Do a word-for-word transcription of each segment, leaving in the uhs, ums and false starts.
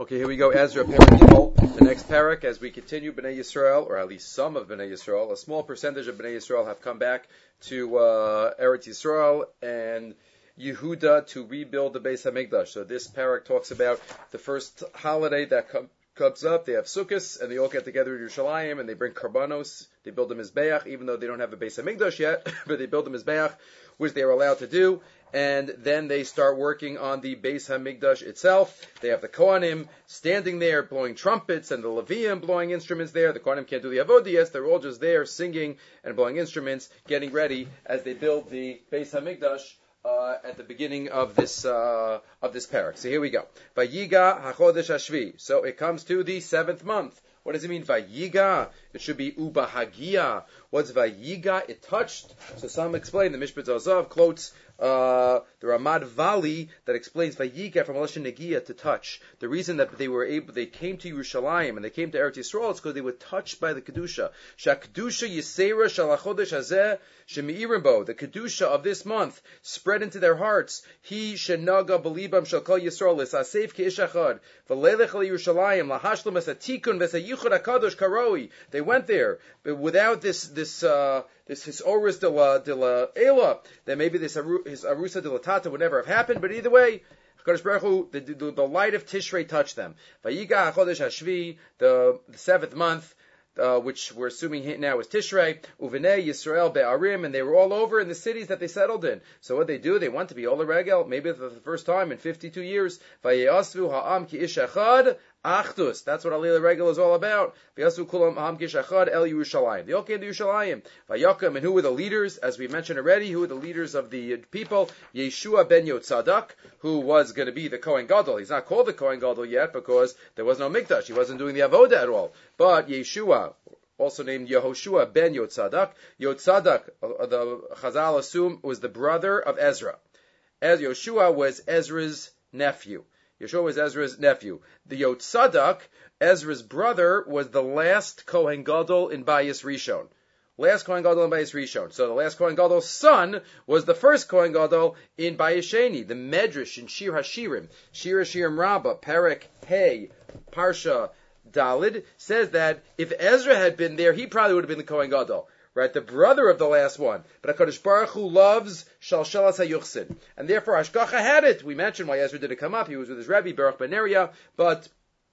Okay, here we go. Ezra, Parak Gimel, the next parak, as we continue Bnei Yisrael, or at least some of Bnei Yisrael, a small percentage of Bnei Yisrael have come back to uh, Eretz Yisrael and Yehuda to rebuild the Beis Hamikdash. So this parak talks about the first holiday that com- comes up. They have Sukkot, and they all get together in Yerushalayim, and they bring karbanos. They build a Mizbeach, even though they don't have a Beis Hamikdash yet, but they build a Mizbeach, which they are allowed to do. And then they start working on the Beis Hamikdash itself. They have the Kohanim standing there blowing trumpets and the Leviim blowing instruments there. The Kohanim can't do the Avodah. They're all just there singing and blowing instruments, getting ready as they build the Beis Hamikdash uh, at the beginning of this uh, of this parak. So here we go. Vayiga HaChodesh HaShvi. So it comes to the seventh month. What does it mean, Vayiga? It should be Ubahagia. What's Vayiga? It touched. So some explain, the Mishpat Zazav quotes uh, the Ramad Vali that explains Vayiga from Lashon Negia, to touch. The reason that they were able, they came to Yerushalayim and they came to Eretz Yisrael is because they were touched by the Kedusha. Shakdusha Yisera Shalachodesh Hazeh Shemi'irimbo. The Kedusha of this month spread into their hearts. He Shenaga Belibam Shalkal Yisrael Lisasef Keishachad V'Lelech Yerushalayim Lahashlam Esatikun V'Sayichud Hakadosh Karoi. They went there, but without this this uh, this his Oris de la de la Ela, then maybe this his Arusa de la Tata would never have happened. But either way, HaKadosh Baruch Hu, the, the, the light of Tishrei touched them. Vayiga HaChodesh HaShvi, the, the seventh month, uh, which we're assuming now is Tishrei, Uvenei Yisrael Be'arim, and they were all over in the cities that they settled in. So what they do, they went to be Ola Regel, maybe for the first time in fifty-two years. Vayasvu Ha'am Ki Ish Echad Achdus. That's what Alila Regel is all about. V'yasu kulam ha'am kishachad el Yerushalayim. They all came to Yerushalayim. Vayakam, and who were the leaders? As we mentioned already, who were the leaders of the people? Yeshua ben Yotzadak, who was going to be the Kohen Gadol. He's not called the Kohen Gadol yet because there was no Mikdash. He wasn't doing the Avodah at all. But Yeshua, also named Yehoshua ben Yotzadak. Yotzadak, uh, the Chazal assume, was the brother of Ezra. As Yoshua was Ezra's nephew. Yeshua was Ezra's nephew. The Yotzadak, Ezra's brother, was the last Kohen Gadol in Bayis Rishon. Last Kohen Gadol in Bayis Rishon. So the last Kohen Gadol's son was the first Kohen Gadol in Bayis Sheni. The Medrash in Shir HaShirim, Shir HaShirim Rabbah, Perek Hey, Parsha Dalid, says that if Ezra had been there, he probably would have been the Kohen Gadol. Right, the brother of the last one. But HaKadosh Baruch Hu loves Shalshelas HaYuchsin. And therefore Hashgacha had it. We mentioned why Ezra didn't come up. He was with his Rebbe, Baruch ben Neriah. But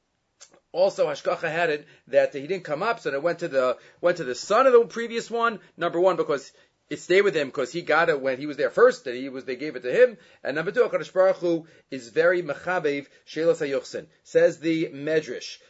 also Hashgacha had it that he didn't come up, so it went to the went to the son of the previous one. Number one, because it stayed with him because he got it when he was there first, and he was they gave it to him. And number two, HaKadosh Baruch Hu is very mechabev shelas hayuchsin. Says the Medrash,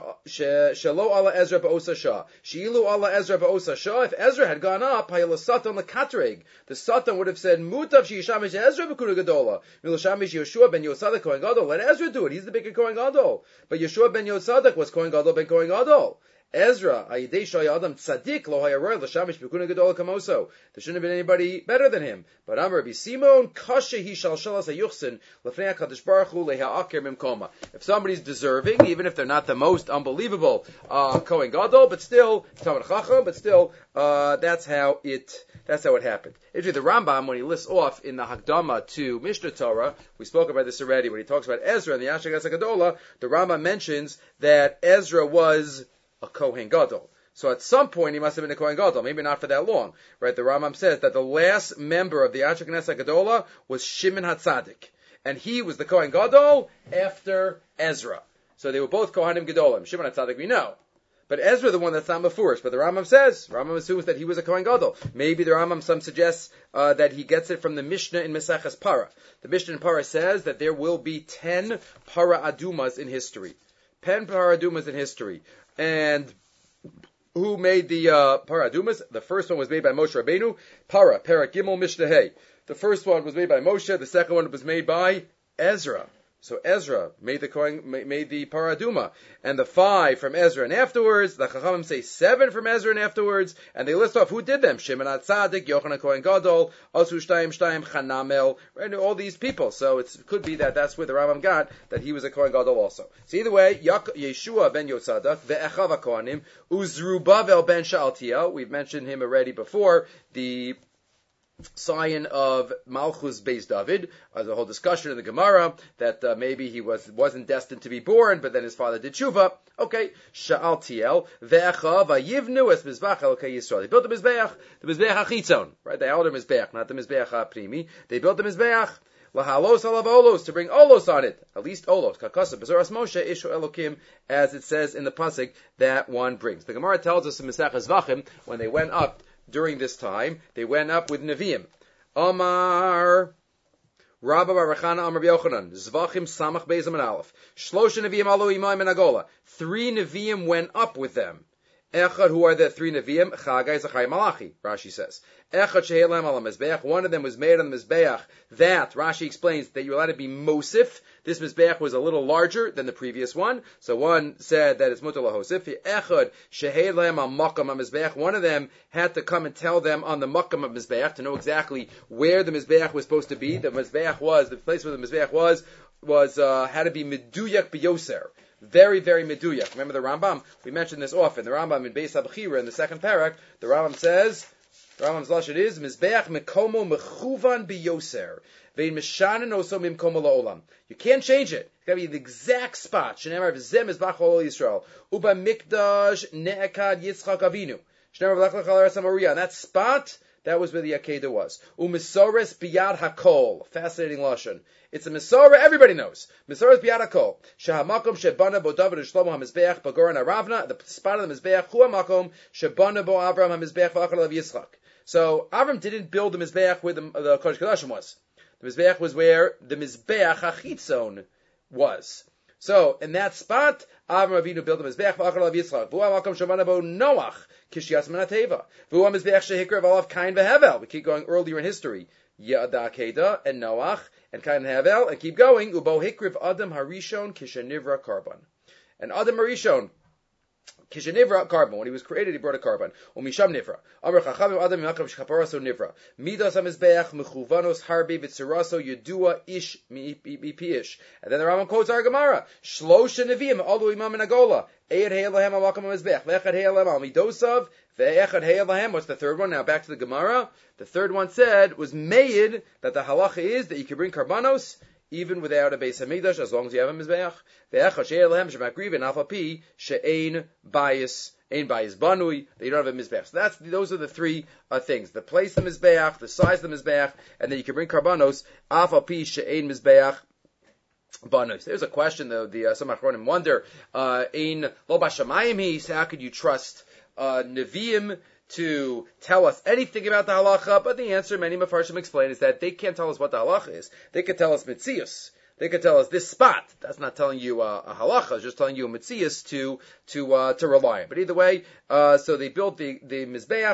Shalo ala Ezra ba'osa shah, Shi'ilu ala Ezra ba'osa shah. If Ezra had gone up, hayala satan lekatreg, the satan would have said, Mutav she'yishamish Ezra b'kuna gadola, milashamish Yeshua ben Yosadak Kohen Gadol. Let Ezra do it. He's the bigger Kohen Gadol. But Yeshua ben Yosadak was Kohen Gadol ben Kohen Gadol. Ezra, Ayidei Shaya Adam Tzadik Lo Hayaroy L'Shamish B'Kuna Gedola Kamoso. There shouldn't have been anybody better than him. But Amar Rabbi Simon Kashe Hi Shalshelas HaYuchsin L'Fnei HaKadosh Baruch Hu LeHa'akir Mimkoma. If somebody's deserving, even if they're not the most unbelievable uh, Kohen Gadol, but still Talmid Chacham, but still uh, that's how it that's how it happened. Actually, the Rambam, when he lists off in the Hakdama to Mishnah Torah, we spoke about this already. When he talks about Ezra and the Yashag Gadola, the Rambam mentions that Ezra was a Kohen Gadol. So at some point he must have been a Kohen Gadol, maybe not for that long. Right? The Rambam says that the last member of the Anshe Knesset Gadola was Shimon HaTzadik. And he was the Kohen Gadol after Ezra. So they were both Kohanim Gadolim. Shimon HaTzadik we know. But Ezra the one that's not Mefurish. But the Rambam says, Rambam assumes that he was a Kohen Gadol. Maybe the Rambam some suggests uh, that he gets it from the Mishnah in Meseches Para. The Mishnah in Para says that there will be ten Para Adumas in history. Ten Para Adumas in history. And who made the uh, Paradumas? The first one was made by Moshe Rabbeinu. Para, Para Gimel Mishnah Hey. The first one was made by Moshe. The second one was made by Ezra. So Ezra made the Kohen, made the Paraduma, and the five from Ezra and afterwards. The Chachamim say seven from Ezra and afterwards, and they list off who did them: Shimon HaTzadik, Yochanan Kohen Gadol, Asu Shtayim Shtayim, Chanamel, right? All these people. So it could be that that's where the Rambam got that he was a Kohen Gadol also. So either way, Yeshua ben Yotzadak, ve'echav HaKohanim, Uzrubavel ben Sha'altiel. We've mentioned him already before. The sign of Malchus Beis David. There's a whole discussion in the Gemara that uh, maybe he was wasn't destined to be born, but then his father did tshuva. Okay, Sha'al Tiel ve'echa vayivnu es mizbach elokei Yisrael. They built the mizbeach, the mizbeach hachitzon, right? The outer mizbeach, not the mizbeach haprimi. They built the mizbeach. Lahalos alav olos, to bring olos on it, at least olos. Kakasa bezoras Moshe ishu elokim, as it says in the pasuk that one brings. The Gemara tells us in Masechah Zvachim when they went up during this time, they went up with Nevi'im. Omar Rabba Bar Rechana Amar Yochanan Zvachim Samach Beis Amar Aleph Shlosha Nevi'im Alu Imay Min Agola. Three Nevi'im went up with them. Echad, who are the three Nevi'im? Chagai, Zachai, Malachi, Rashi says. Echad Shehelem Ala Mizbeach, one of them was made on the Mizbeach. That, Rashi explains, that you're allowed to be Mosif. This Mizbeach was a little larger than the previous one. So one said that it's Mutar LaHosif. Echad Shehelem Al Makam Al Mizbeach, one of them had to come and tell them on the Makam of Mizbeach to know exactly where the Mizbeach was supposed to be. The Mizbeach was, the place where the Mizbeach was, was, uh, had to be Meduyak B'Yoser. Very, very meduyak. Remember the Rambam? We mentioned this often. The Rambam in Beis HaBechira in the second parak, the Rambam says, the Rambam's lashon is, Mizbeach mekomo mechuvan biyoser. Vein mishanen oso mimkomo la'olam. You can't change it. It's got to be the exact spot. Shneimar v'zeh mizbach ol Yisrael. Uba mikdash ne'ekad Yitzchak Avinu. Shneimar v'lech l'chal eretz HaMoriah. And that spot, that was where the Akedah was. Umisores biyad hakol. Fascinating lashon. It's a Mesorah, everybody knows. Mesorah is biyad hakol. Shehamakom shebana bo David and Shlomo hamizbeach bagoran aravna. The spot of the mizbeach hu hamakom shebana bo Avram hamizbeach v'achal of Yitzchak. So Avram didn't build the mizbeach where the, the Kodesh Kodashim was. The mizbeach was where the mizbeach hachitzon was. So in that spot, Avram Avinu built the mizbeach v'achal of Yitzchak. V'hu hamakom shebana bo Noach kishiyas menateva. V'hu hamizbeach shehikra v'alav Kain v'Hevel. We keep going earlier in history. Yada Akedah and Noach and Kain and Havel, and keep going. Ubo hikriv Adam Harishon Kishanivra Karban. And Adam Harishon Kishanivra Karban. When he was created, he brought a carbon. Umisham Nivra. Amr Chachamim Adam Yakav Shchaparaso Nivra. Midas Hamizbeach Mechuvanos Harbi Vitziraso Yedua Ish Mipiish. And then the Rambam quotes our Gemara. Shlosha Nevi'im Alu Imam and Agola. Eid Heilahem Amakam Hamizbeach. Ve'echad Heilahem Al Midosav. Ve'echad Heilahem. What's the third one? Now back to the Gemara. The third one said, was made that the halacha is that you can bring karbanos even without a Beis Hamikdash as long as you have a Mizbeach. Ve'echad She'elehem Shemakriv and Alpha Pi She'ein Bayis, Ein Bayis Banui, that you don't have a Mizbeach. So that's, those are the three uh, things. The place of the Mizbeach, the size of the Mizbeach, and then you can bring karbanos, Alpha Pi She'ein Mizbeach Banui. There's a question though, the uh, some Achronim wonder, uh, Ein Lo Bashamayim Hi, how could you trust uh, Nevi'im to tell us anything about the halacha? But the answer, many Mefarshim explain, is that they can't tell us what the halacha is. They could tell us mitzias. They could tell us this spot. That's not telling you uh, a halacha. It's just telling you a mitzias to to uh, to rely on. But either way, uh, so they built the the mizbeach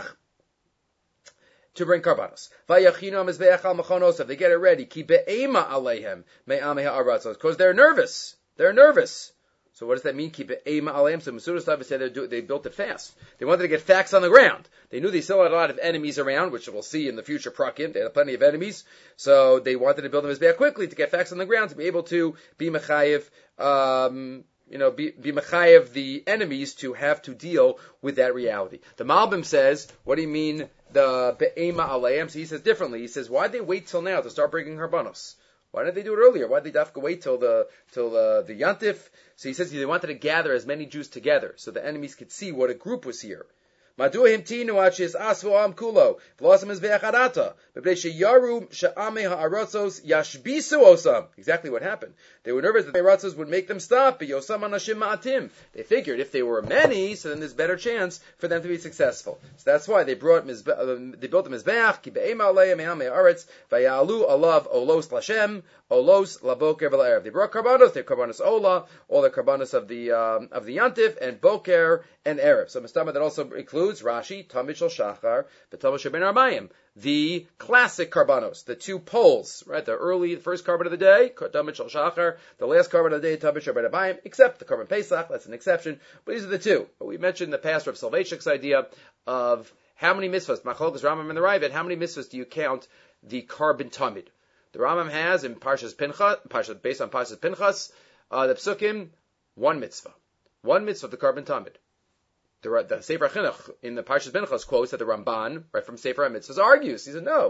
to bring karbanos. Vayachinu mizbeach al machonos. If they get it ready, ki be'ema aleihem me'amei ha'aratzos, because they're nervous. They're nervous. So what does that mean? Keep it eima aleim. So Masuda Stava said they, they built it fast. They wanted to get facts on the ground. They knew they still had a lot of enemies around, which we'll see in the future prakim. They had plenty of enemies. So they wanted to build them as bad quickly to get facts on the ground, to be able to be mechayev, um, you know, be, be mechayev the enemies to have to deal with that reality. The Malbim says, what do you mean the be'ema aleim? So he says differently. He says, why'd they wait till now to start bringing harbanos? Why didn't they do it earlier? Why did they have to wait till the till the, the Yantif? So he says they wanted to gather as many Jews together so the enemies could see what a group was here. Madua himtinu achis asvu am kulo v'lasam is ve'achadata b'bnei sheyaru she'amei ha'aratzos yashbisu osam. Exactly what happened. They were nervous that the Aratzos would make them stop. But yosam anashim ma'atim. They figured if they were many, so then there's better chance for them to be successful. So that's why they brought mizbe- uh, they built the mizbeach ki be'ema aleim me'amei ha'aretz v'yalu alav olos lashem olos laboker v'la'erev. They brought karbanos. They karbanos ola, all the karbanos of the um, of the yantif, and boker and erev. So mistama that also includes Rashi, Tamid Shel Shachar, V'Tamid Shel Ben Arbayim, the classic karbanos, the two poles, right? The early, the first carbon of the day, Tamid Shel Shachar, the last carbon of the day, Tamid Shel Ben Arbayim, except the carbon Pesach, that's an exception. But these are the two. But we mentioned in the past Rav Soloveitchik's idea of how many mitzvahs, Machlokes Rambam and the Ravid, how many mitzvahs do you count the carbon Tamid? The Rambam has in Parshas Pinchas, Parshas, based on Parshas Pinchas, uh, the Psukim, one mitzvah. One mitzvah of the carbon Tamid. The, the Sefer Chinuch in the Parshas Pinchas quotes that the Ramban, right from Sefer HaMitzvahs, argues. He said, no,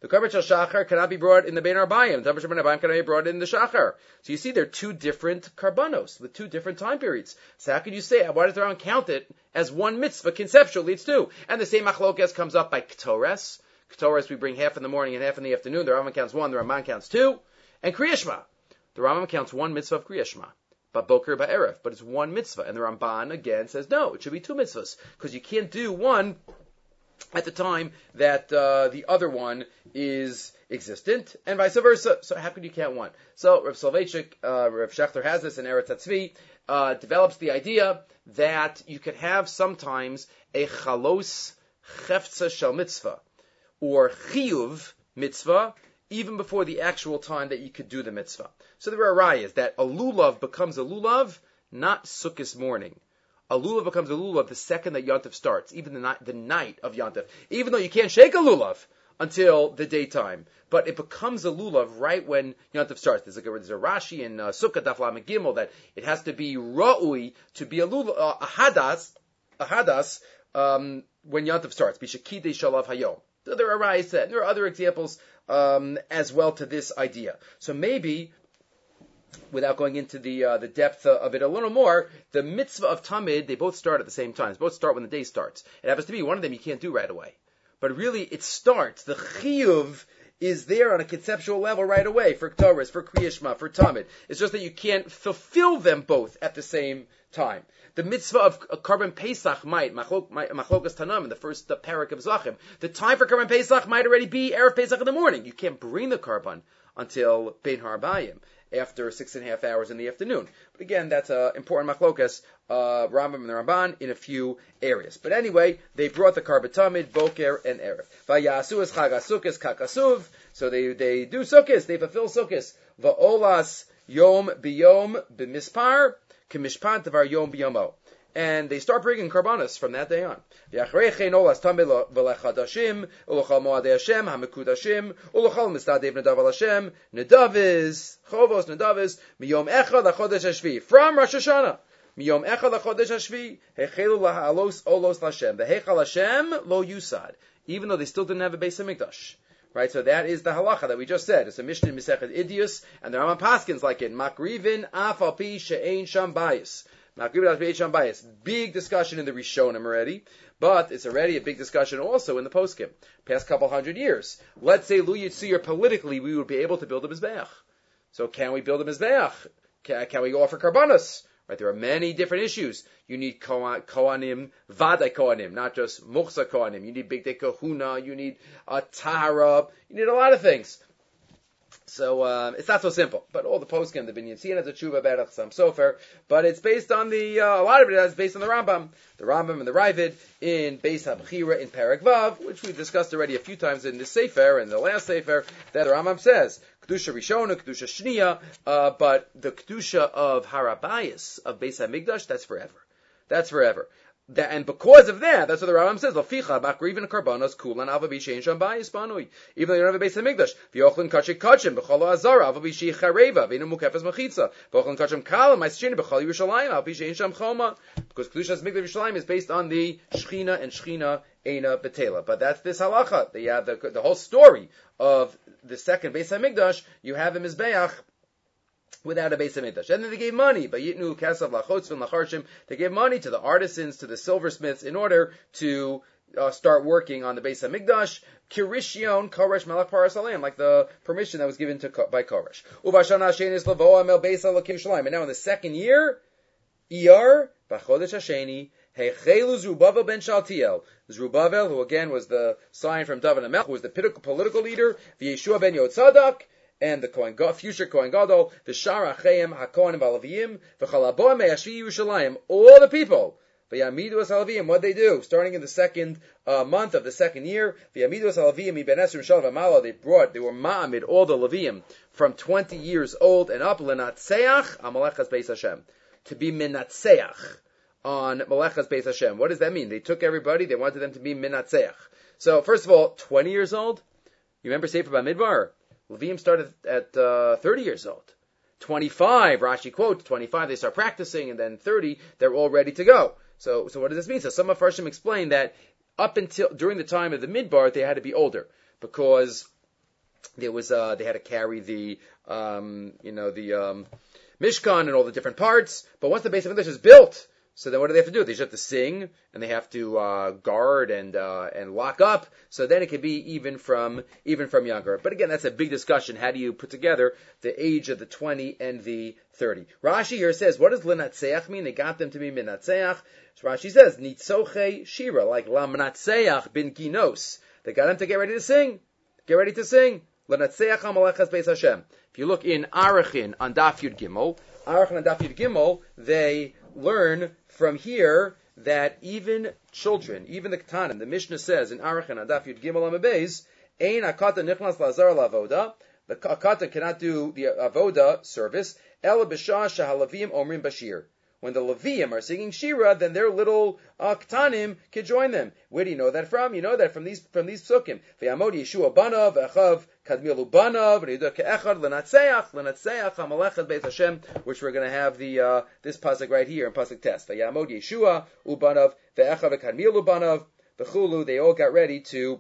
The Korban Shel Shachar cannot be brought in the Bein Arbayim. The Korban Shel Bein Arbayim cannot be brought in the Shachar. So you see, they're two different karbanos with two different time periods. So how can you say, why does the Rambam count it as one mitzvah? Conceptually, it's two. And the same machlokas comes up by Ketores. Ketores, we bring half in the morning and half in the afternoon. The Rambam counts one, the Ramban counts two. And Kriya Shema. The Rambam counts one mitzvah of Kriya Shema. But Boker Ba'erev. But it's one mitzvah. And the Ramban, again, says, no, it should be two mitzvahs. Because you can't do one at the time that uh, the other one is existent, and vice versa. So how could you count one? So Rav Soloveitchik, uh, Rav Shechter has this in Eretz HaTzvi, uh, develops the idea that you could have sometimes a chalos cheftza shel mitzvah, or chiyuv mitzvah, even before the actual time that you could do the mitzvah. So there are rayas that a lulav becomes a lulav, not Sukkot morning. A lulav becomes a lulav the second that Yontif starts, even the night, the night of Yontif. Even though you can't shake a lulav until the daytime, but it becomes a lulav right when Yontif starts. There's a, there's a Rashi in uh, Sukkah Daf Lamed Gimel that it has to be ra'ui to be a lulav, uh, a hadas, a hadas um, when Yontif starts. Bishakidei shalav hayom. So there are rayas that there are other examples um, as well to this idea. So maybe, without going into the uh, the depth of it a little more, the mitzvah of Tamid, they both start at the same time. They both start when the day starts. It happens to be one of them you can't do right away. But really, it starts. The chiyuv is there on a conceptual level right away for Ketores, for Kriya Shema, for Tamid. It's just that you can't fulfill them both at the same time. The mitzvah of Karban Pesach might, Machlokas Tanam, in the first uh, parak of Zachim, the time for Karban Pesach might already be Erev Pesach in the morning. You can't bring the Karban until Bein Harbayim, after six and a half hours in the afternoon. But again, that's an uh, important machlokas, uh, Rambam and the Ramban, in a few areas. But anyway, they brought the Karban Tamid, Boker, and Erev. Vayasu es Chag HaSukkos kakasuv. So they, they do Sukkos, they fulfill Sukkos. Va'olas yom biyom b'mispar, k'mishpat devar yom biyomo. And they start bringing karbanos from that day on. V'yachreichein olas tamid v'lechadashim, ulochal moadei Hashem, hamekudashim, ulochal mistadev nadav al Hashem, nadaviz, chovos nadaviz, miyom echad lachodesh hashvi, from Rosh Hashanah. Miyom echad lachodesh hashvi, hechelu lahalos olos l'Hashem, v'hechal Hashem lo yusad, even though they still didn't have a Beis HaMikdash. Right, so that is the halacha that we just said. It's a Mishnah in Masechet Idius, and the Rambam Paskins like it. Makrivin af al pi she'ein sham bayis. Makrivin af al pi she'ein sham bayis. Big discussion in the Rishonim already, but it's already a big discussion also in the Poskim. Past couple hundred years. Let's say Lu Yitzir politically, we would be able to build a mizbeach. So can we build a mizbeach? Can, can we offer karbanos? Right, there are many different issues. You need kohanim, vadai kohanim, not just muchsa kohanim. You need big day kahuna. You need a tahara. You need a lot of things. So uh, it's not so simple. But all the poskim, the Binyan Tzion has a tshuva about it, some sofer. But it's based on the uh, a lot of it is based on the Rambam, the Rambam and the Ravid in Beis HaBechira in Perek Vav, which we discussed already a few times in this sefer and the last sefer that the Rambam says. Kedusha Rishona, Kedusha Shniya, uh, but the Kedusha of Harabayas, of Beis HaMikdash, that's forever. That's forever. That, and because of that, that's what the Rambam says, Laficha, Makrivin Karbanos, Kulan, Avabishi, Shein Shambayis, Banui. Even though you don't have a Beis HaMikdash. V'yochlin Kachik Kachim, B'chol Azara, Avabishi Chareva, V'inu Mukefes Mechitza, V'ochlin Kachim Kalam, Ma'aschini, B'chol Yerushalayim, Avabishi Shein Sham Choma. Because Kedusha's Mikdash Yerushalayim is based on the Shechina and Shechina Eina Betela. But that's this halacha. The, uh, the, the whole story of the second Beis HaMikdash, you have a Mizbeach without a Beis HaMikdash. And then they gave money, but Yitnu Kasav Lachotzvin Lacharshim, they gave money to the artisans, to the silversmiths, in order to uh, start working on the Beis HaMikdash, Kirishion Koresh Melech Paras Alayim, like the permission that was given to by Koresh. Uvashana Shenis Lavoa Mel Beis HaLakim Shalayim. And now in the second year, Iyar, Bachodesh Hasheni, Hechelu Zerubbabel ben Shaltiel. Zerubbabel, who again was the sign from David HaMelech, who was the political leader, V'Yeshua ben Yotzadak, and the Kohen, future Kohen Gadol, the Shara Chaim HaKohanim Valaviyim, V'Chalaboa Me'ashvi Yerushalayim, all the people, V'Yamidu Es Halaviyim, what they do, starting in the second uh, month of the second year, V'Yamidu Es Halaviyim, Iben Esrim Shal V'Mala, they brought, they were Ma'amid, all the Leviyim, from twenty years old and up, L'Natseach, Amalechas Beis Hashem, to be Minatseach on Malechas Beis Hashem. What does that mean? They took everybody, they wanted them to be Minatseach. So, first of all, twenty years old, you remember Sefer Bamidbar? Levim started at uh, thirty years old. twenty-five, Rashi quotes, twenty-five they start practicing, and then thirty, they're all ready to go. So so what does this mean? So some of Farshim explain that up until, during the time of the Midbar, they had to be older, because there was uh, they had to carry the um, you know the um, Mishkan and all the different parts. But once the Beis HaMikdash is built, so then what do they have to do? They just have to sing, and they have to uh, guard and uh, and lock up. So then it can be even from even from younger. But again, that's a big discussion. How do you put together the age of the twenty and the thirty? Rashi here says, what does Lenatseach mean? They got them to be Menatseach. So Rashi says, Nitzoche Shira, like Lamnatseach bin Ginos. They got them to get ready to sing. Get ready to sing. Lenatseach HaMalachas Beis Hashem. If you look in Arachin on Daf Yud Gimel, Arachin on Daf Yud Gimel, they learn from here that even children, even the Ketanim, the Mishnah says in Arachin on Daf Yud Gimel Amabez, Ein Akata Nichnas Lazar Lavoda. The Akata cannot do the Avoda service. Ela B'Shah Shahalavim Omrim Bashir. When the Levium are singing Shira, then their little uh, Ketanim can join them. Where do you know that from? You know that from these from these psukim. V'yamod Yeshua banav, v'achav kadmilu banav, v'nidah ke'echad l'natseach, l'natseach hamalechad Beis Hashem, which we're going to have the uh, this pasuk right here in pasuk test. V'yamod Yeshua ubanav, v'achav kadmilu banav, v'chulu. They all got ready to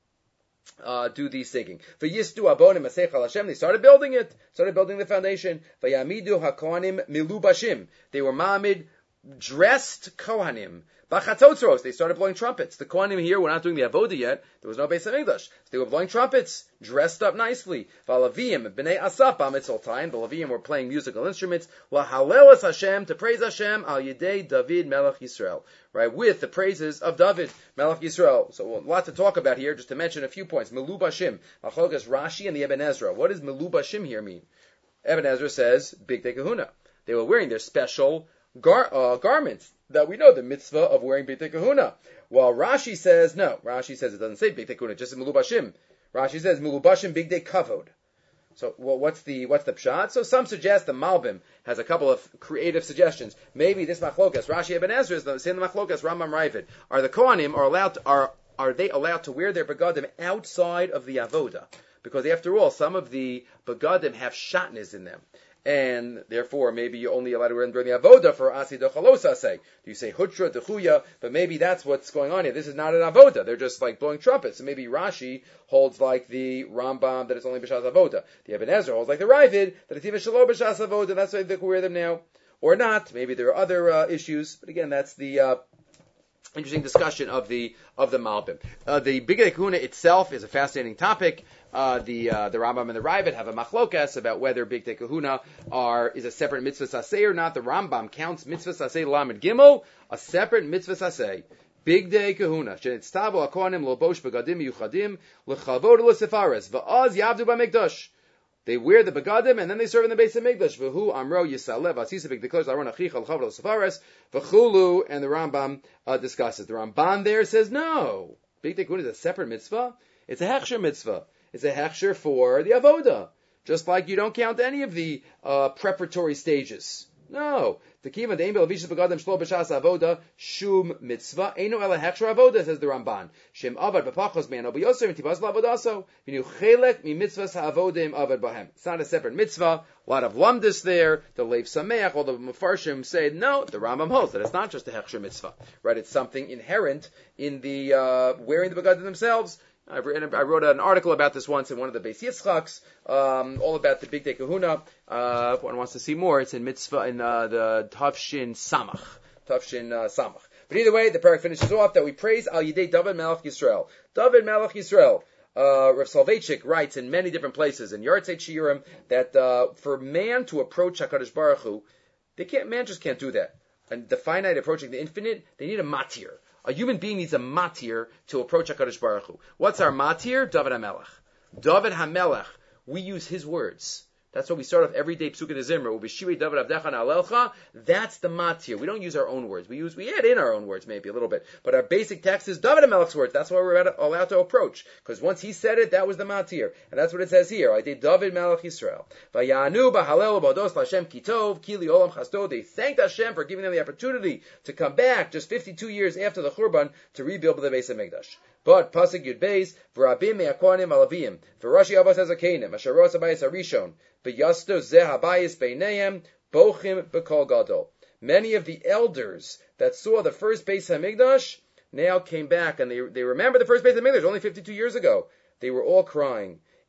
Uh, do the singing. V'yistu abonim asech al Hashem. They started building it. Started building the foundation. V'yamidu hakohanim milubashim. They were mamid, dressed kohanim. B'chatzotzros. They started blowing trumpets. The kohanim here were not doing the avodah yet. There was no Beis HaMikdash. So they were blowing trumpets, dressed up nicely. V'alavim b'nei asap b'mitzol time. The Levim were playing musical instruments. L'halelas Hashem, to praise Hashem al yedei David Melech Yisrael. Right, with the praises of David, Melech Yisrael. So a lot to talk about here, just to mention a few points. Melubashim, Machlokas Rashi and the Eben Ezra. What does Melubashim here mean? Eben Ezra says, Bigdei Kahuna. They were wearing their special gar- uh, garments that we know, the mitzvah of wearing Bigdei Kahuna. While Rashi says, no, Rashi says it doesn't say Bigdei Kahuna, just Melubashim. Rashi says, Melubashim Bigdei Kavod. So well, what's the what's the pshat? So some suggest the Malbim has a couple of creative suggestions. Maybe this machlokas, Rashi Eben Ezra is the same machlokas, Rambam Ravid. Are the Kohanim are allowed to, are are they allowed to wear their begadim outside of the avoda? Because after all, some of the begadim have shatnez in them. And therefore, maybe you're only allowed to wear them during the avoda for asi dechalosa say. Do you say hutra dechuya? But maybe that's what's going on here. This is not an avoda. They're just like blowing trumpets. So maybe Rashi holds like the Rambam that it's only b'shas avoda. The Eben Ezra holds like the Ravid that it's even shalom b'shas avoda. That's why they can wear them now, or not. Maybe there are other uh, issues. But again, that's the uh, interesting discussion of the of the Malbim. Uh, the Bigdei Kahuna itself is a fascinating topic. Uh, the uh, the Rambam and the Ravid have a machlokas about whether Bigdei Kahuna are is a separate mitzvah saseh or not. The Rambam counts mitzvah saseh lamed gimel a separate mitzvah saseh. Bigdei Kahuna shenitztabo hakohanim lobosh begadim yuchadim lechavod l'sefares va'az yavdu b'mikdash. They wear the begadim and then they serve in the Beis HaMikdash. V'hu amro yisalev asisavik dekos aron achicha l'chavod l'sefares v'chulu. And the Rambam uh, discusses. The Ramban there says no. Bigdei Kahuna is a separate mitzvah. It's a hechsher mitzvah. It's a hechsher for the avoda. Just like you don't count any of the uh, preparatory stages. No. The kiva the embel vishas begadim shlo b'shas avoda shum mitzvah eino ela hechsher avoda, says the Ramban. Shem avad b'pachos me'ano b'yoser v'tibas la'avodaso v'nu chelek mi mitzvahs ha'avodim avad b'hem. It's not a separate mitzvah. A lot of lumdis there. The Lev Sameach, all the Mefarshim say no. The Rambam holds that it's not just a hechsher mitzvah, right? It's something inherent in the uh, wearing the begadim themselves. I've written, I wrote an article about this once in one of the Beis Yitzchaks, um, all about the Bigdei Kahuna. Uh, if one wants to see more, it's in Mitzvah, in uh, the Tavshin Samach. Tavshin uh, Samach. But either way, the parak finishes off that we praise Al Yidei David Melech Yisrael. David Melech Yisrael. Uh, Rav Soloveitchik writes in many different places, in Yartzeit Shiurim, that uh, for man to approach HaKadosh Baruch Hu, they can't, man just can't do that. And the finite approaching the infinite, they need a matir. A human being needs a matir to approach HaKadosh Baruch Hu. What's our matir? David HaMelech. David HaMelech. We use his words. That's why we start off every day Psukim Zimra. Ubishivei David Avdecha Na'alelcha. That's the matir. We don't use our own words. We use we add in our own words maybe a little bit, but our basic text is David HaMelech's words. That's why we're allowed to approach, because once he said it, that was the matir, and that's what it says here. I did David Melech Yisrael. Vayanu b'halel b'ados l'Hashem kitov kili olam chasto. They thanked Hashem for giving them the opportunity to come back just fifty-two years after the Churban to rebuild the Beis HaMikdash. But pasuk Yud Beis v'rabim me'akohanim alavim v'rashi avos hazakenim asher ros habayis harishon b'yasto zeh habayis beineim bochim b'kol gadol. Many of the elders that saw the first Beis HaMikdash now came back, and they they remember the first Beis HaMikdash only fifty-two years ago. They were all crying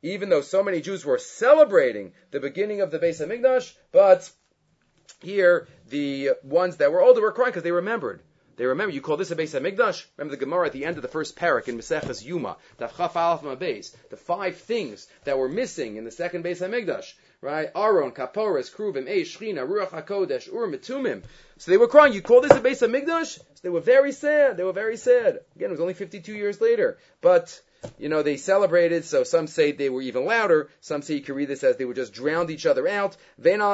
even though so many Jews were celebrating the beginning of the Beis HaMikdash, but here the ones that were older were crying because they remembered. They remember, you call this a Beis HaMikdash? Remember the Gemara at the end of the first parak in Maseches Yuma, Daf Chaf Aleph Mabez, the five things that were missing in the second Beis HaMikdash, right? Aron, Kaporas, Kruvim, Eish, Shechina, Ruach HaKodesh, Ur, Metumim. So they were crying, you call this a Beis HaMikdash? So they were very sad, they were very sad. Again, it was only fifty-two years later. But, you know, they celebrated, so some say they were even louder, some say you can read this as they would just drown each other out. There was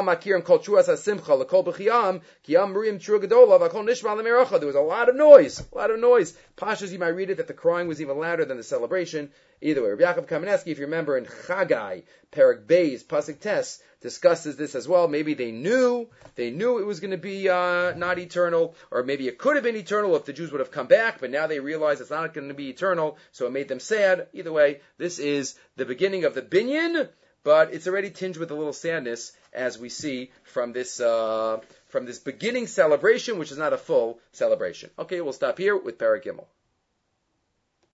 a lot of noise, a lot of noise. Pashas, you might read it that the crying was even louder than the celebration. Either way, Rabbi Yaakov Kamenetsky, if you remember in Chagai, Perek Beis, Pasuk Tes, discusses this as well. Maybe they knew, they knew it was going to be uh, not eternal, or maybe it could have been eternal if the Jews would have come back, but now they realize it's not going to be eternal, so it made them sad. Either way, this is the beginning of the binyan, but it's already tinged with a little sadness, as we see from this uh, from this beginning celebration, which is not a full celebration. Okay, we'll stop here with Perek Gimel.